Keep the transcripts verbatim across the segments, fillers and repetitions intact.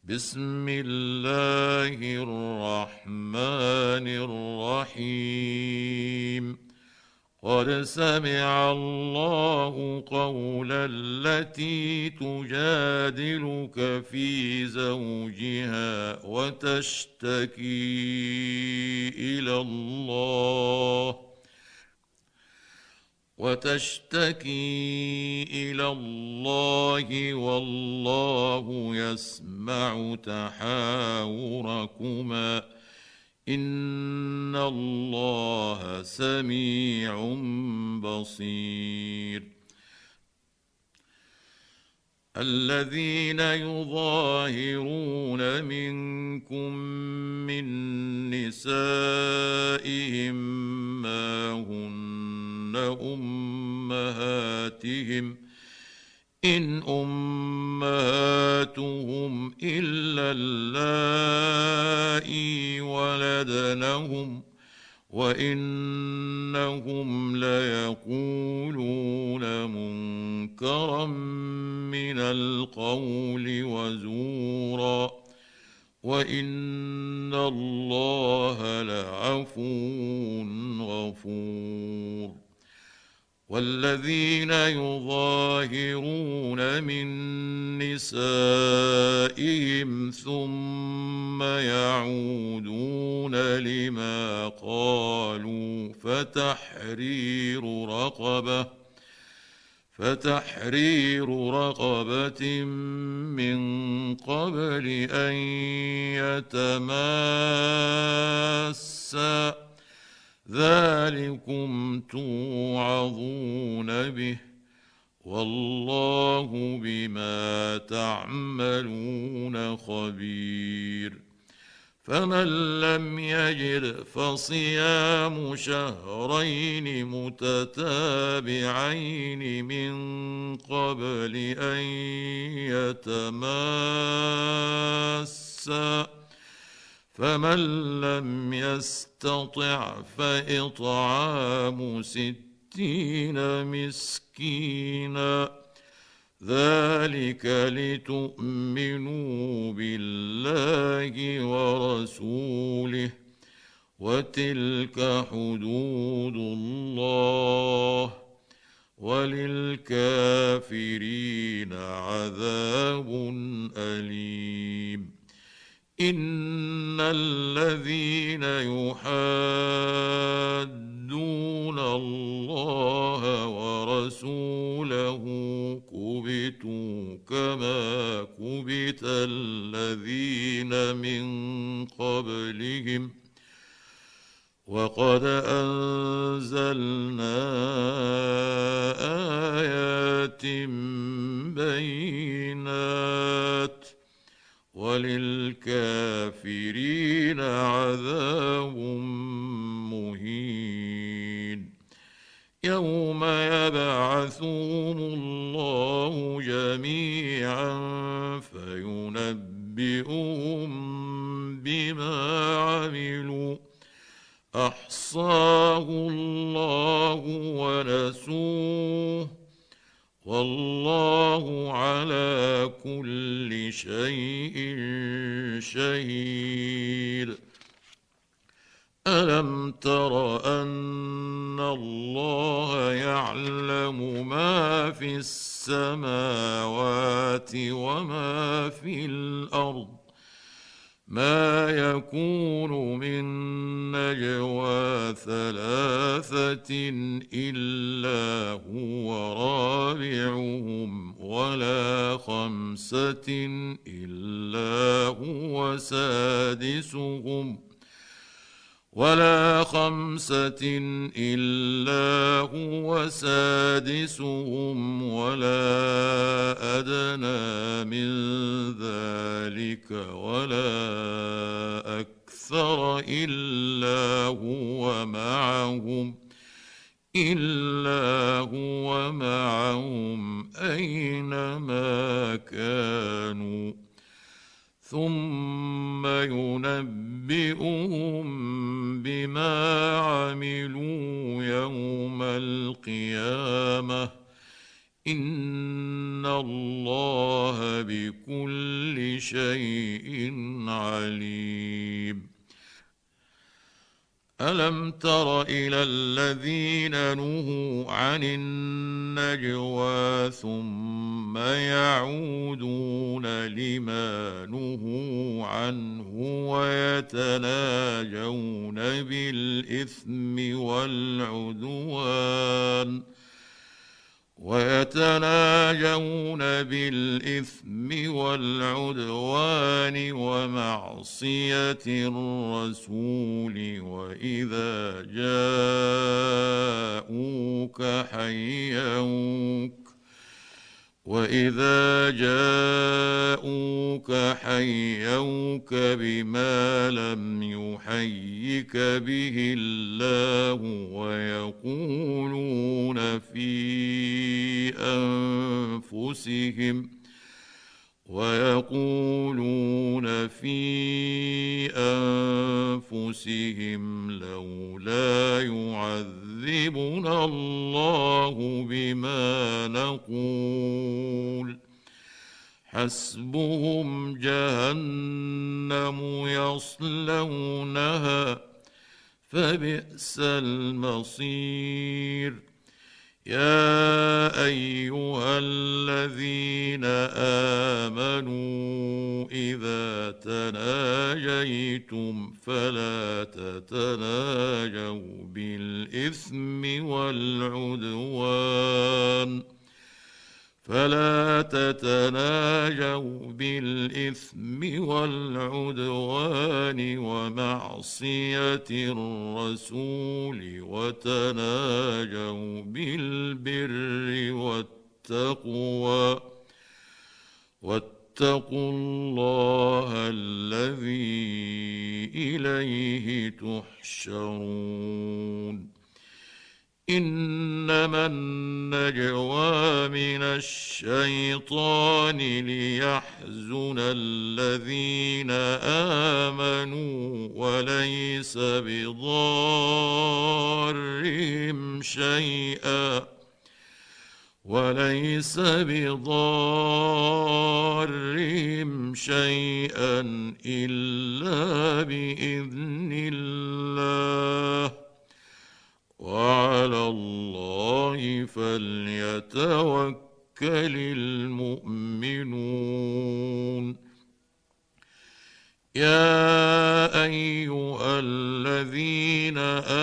بسم الله الرحمن الرحيم. قد سمع الله قول التي تجادلك في زوجها وتشتكي إلى الله وتشتكي إلى الله والله يسمع تحاوركما إن الله سميع بصير. الذين يظاهرون منكم من نسائهم ما هن أمهاتهم إن أمهاتهم إلا اللائي ولدنهم وإنهم ليقولون منكرا من القول وزورا وإن الله لعفو غفور. والذين يظاهرون من نسائهم ثم يعودون لما قالوا فتحرير رقبة فتحرير رقبة من قبل أن يتماسا ذلكم توعظون به والله بما تعملون خبير. فمن لم يجد فصيام شهرين متتابعين من قبل أن يتماسا فمن لم يستطع فإطعام ستين مسكينا ذلك لتؤمنوا بالله ورسوله وتلك حدود الله وللكافرين عذاب أليم. إن الذين يحادون الله ورسوله كبتوا كما كبت الذين من قبلهم وقد أنزلنا آيات بينات وللكافرين عذاب مهين. يوم يبعثهم الله جميعا فينبئهم بما عملوا أحصاه الله ونسوه والله على كل شيء شهيد. ألم تر أن الله يعلم ما في السماوات وما في الأرض ما يكون من نجوى ثلاثة إلا هو رابعهم ولا خمسة إلا هو سادسهم ولا خمسة إلا هو سادسهم ولا أدنى من ذلك ولا أكثر إلا هو معهم إلا هو معهم أينما كانوا ثم ينبئهم بما عملوا يوم القيامة إن الله بكل شيء عليم. ألم تر إلى الذين نهوا عن النجوى ثم يعودون لما نهوا عنه ويتناجون بالإثم والعدوان ويتناجون بالإثم والعدوان ومعصية الرسول وإذا جاءوك حيوك وإذا جاءوك حيوك بما لم يحيك به الله ويقولون في أنفسهم ويقولون في أنفسهم لولا يعذبنا الله بما نقول حسبهم جهنم يصلونها فبئس المصير. يا أيها الذين آمنوا إذا تناجيتم فلا تتناجوا بالإثم والعدوان فلا تتناجوا بالإثم والعدوان ومعصية الرسول وتناجوا بالبر والتقوى واتقوا الله الذي إليه تحشرون. إنما النجوى من الشيطان ليحزن الذين آمنوا وليس بضارهم شيئا وليس بضارهم شيئا إلا بإذن الله وعلى الله فليتوكل المؤمنون. يا أيها الذين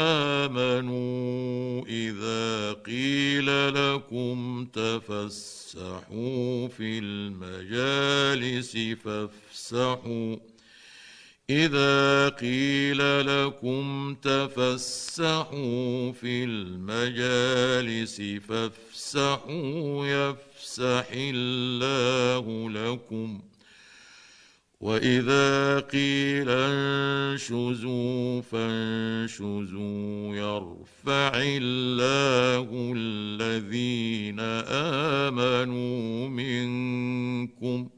آمنوا إذا قيل لكم تفسحوا في المجالس فافسحوا إذا قيل لكم تفسحوا في المجالس فافسحوا يفسح الله لكم وإذا قيل انشزوا فانشزوا يرفع الله الذين آمنوا منكم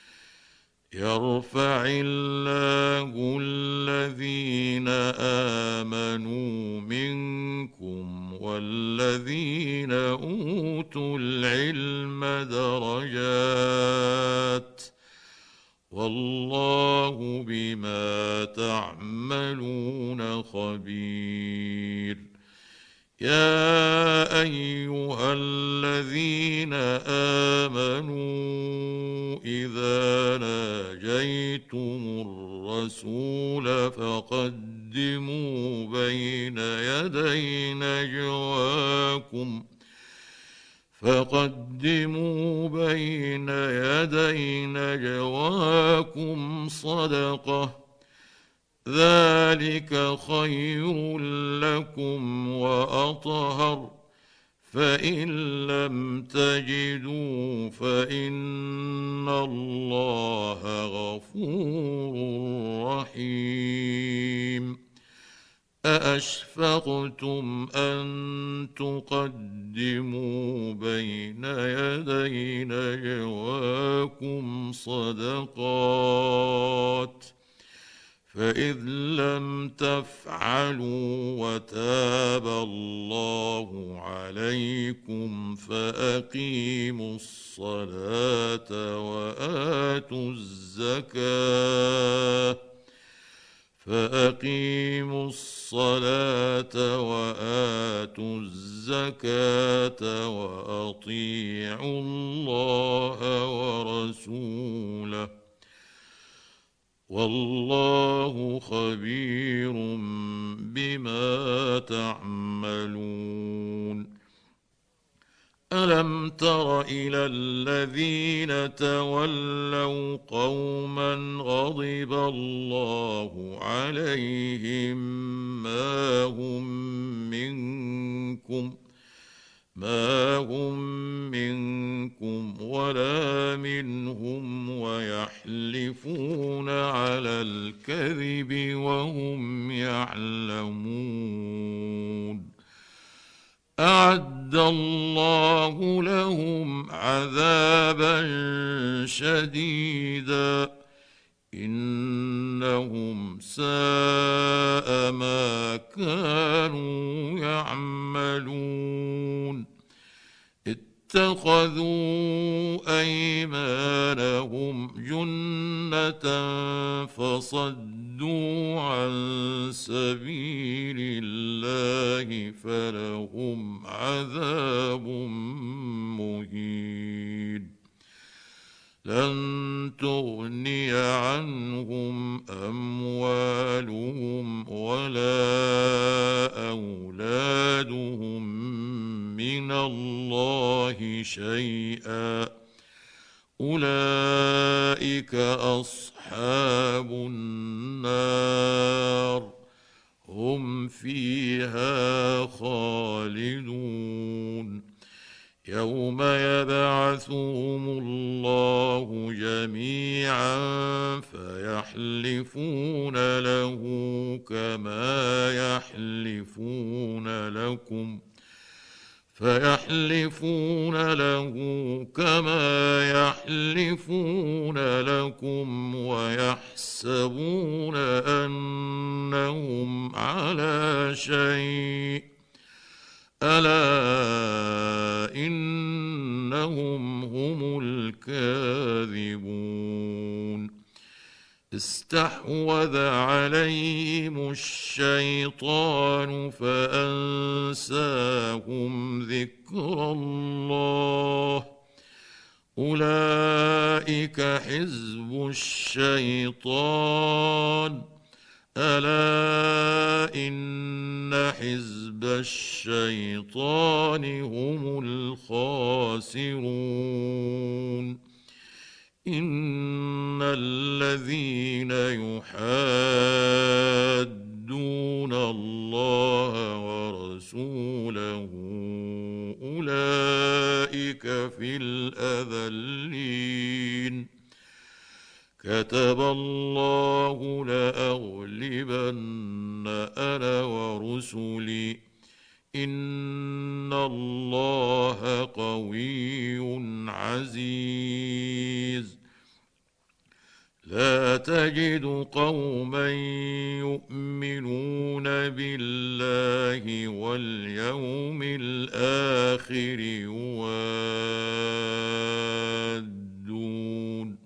يرفع الله الذين آمنوا منكم والذين أوتوا العلم درجات والله بما تعملون خبير. يا أيها الذين آمنوا إذا ناجيتم الرسول فقدموا بين يدي نجواكم فقدموا بين يدي نجواكم صدقة ذلك خير لكم وأطهر فإن لم تجدوا فإن الله غفور رحيم. أأشفقتم أن تقدموا بين يدي نجواكم صدقات فإذ لم تفعلوا وتاب الله عليكم فأقيموا الصلاة وآتوا الزكاة فأقيموا الصلاة وآتوا الزكاة وأطيعوا الله ورسوله والله خبير بما تعملون. ألم تر إلى الذين تولوا قوما غضب الله عليهم ما هم منكم ما هم منكم ولا منهم ويحلفون على الكذب وهم يعلمون. أعد الله لهم عذابا شديدا إنهم ساء ما كانوا يعملون. اتخذوا أيمانهم جنة فصدوا عن سبيل الله فلهم عذاب مهين. لن تغني عنهم أموالهم ولا أولادهم من الله شيئا أولئك أصحاب النار هم فيها خالدون. يوم يبعثهم الله جميعا فيحلفون له كما يحلفون لكم فيحلفون له كما يحلفون لكم ويحسبون أنهم على شيء ألا إنهم هم الكاذبون. استحوذ عليهم الشيطان فأنساهم ذكر الله أولئك حزب الشيطان ألا إن حزب الشيطان هم الخاسرون. إن الذين يحادون الله ورسوله أولئك في الأذلين. كتب الله لأغلبن أنا ورسلي إن الله قوي عزيز. لا تجد قوما يؤمنون بالله واليوم الآخر يوادون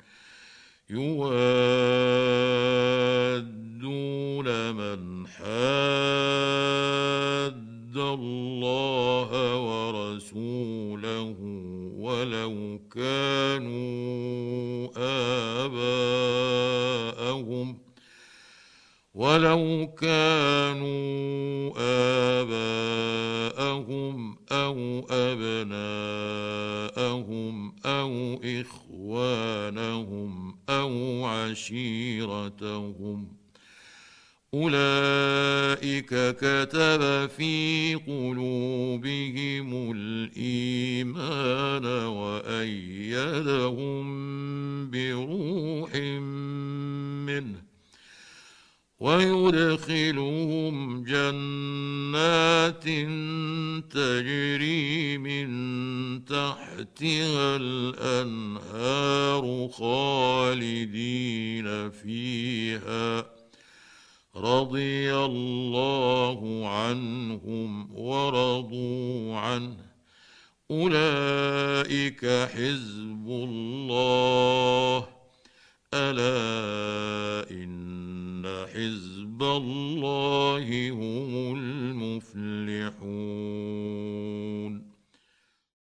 يوادون من حاد الله ورسوله ولو كانوا آباءهم ولو كانوا آباءهم أو أبناءهم أو إخوانهم أو عشيرتهم أولئك كتب في قلوبهم الإيمان وأيدهم بروح منه ويدخلهم جنات تجري من تحتها الأنهار خالدين فيها رضي الله عنهم ورضوا عنه أولئك حزب الله ألا إن حزب الله هم المفلحون.